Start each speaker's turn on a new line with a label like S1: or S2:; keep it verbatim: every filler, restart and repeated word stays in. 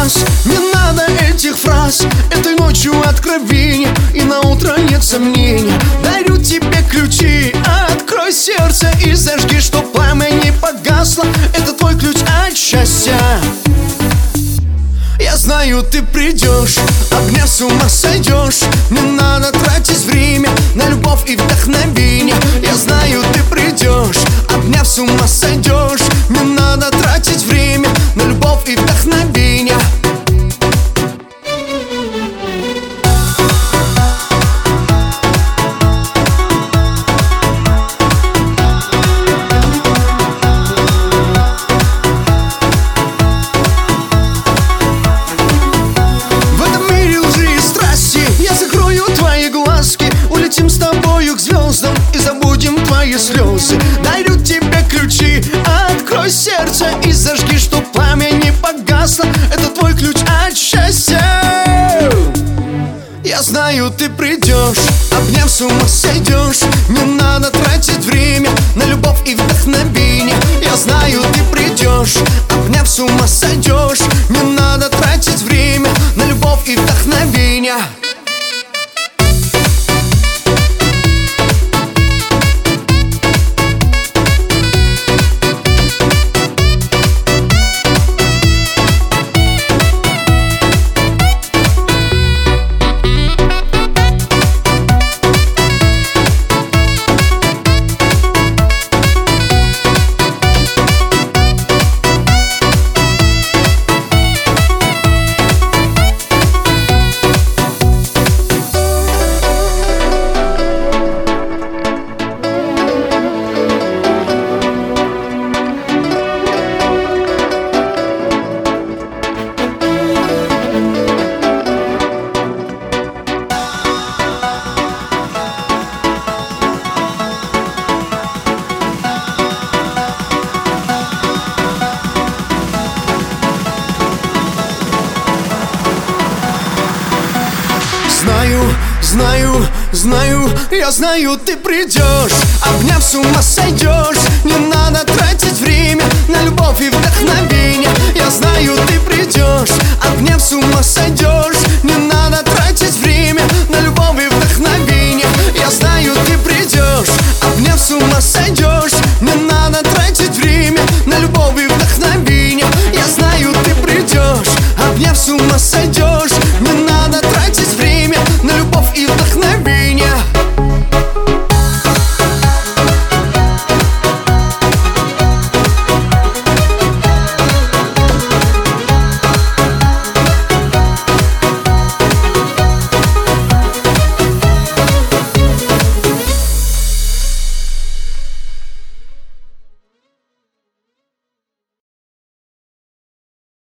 S1: раз, не надо этих фраз. Этой ночью откровение, и на утро нет сомнения. Дарю тебе ключи, открой сердце и зажги, чтоб пламя не погасло. Это твой ключ от счастья. Я знаю, ты придешь, огня с ума сойдешь. Не надо тратить время на любовь и вдохновение. Я знаю, ты придешь, огня с ума сойдешь. Не надо тратить время на любовь и вдохновение. Улетим с тобою к звездам и забудем твои слезы. Дарю тебе ключи, открой сердце и зажги, чтоб пламя не погасло. Это твой ключ от счастья. Я знаю, ты придешь, обняв с ума сойдешь. Не надо тратить время на любовь и вдохновение. Я знаю, ты придешь, обняв с ума сойдешь. Не надо тратить время на любовь и вдохновение. Знаю, знаю, знаю, я знаю, ты придешь, обняв с ума сойдешь. Не надо тратить время на любовь и вдохновение.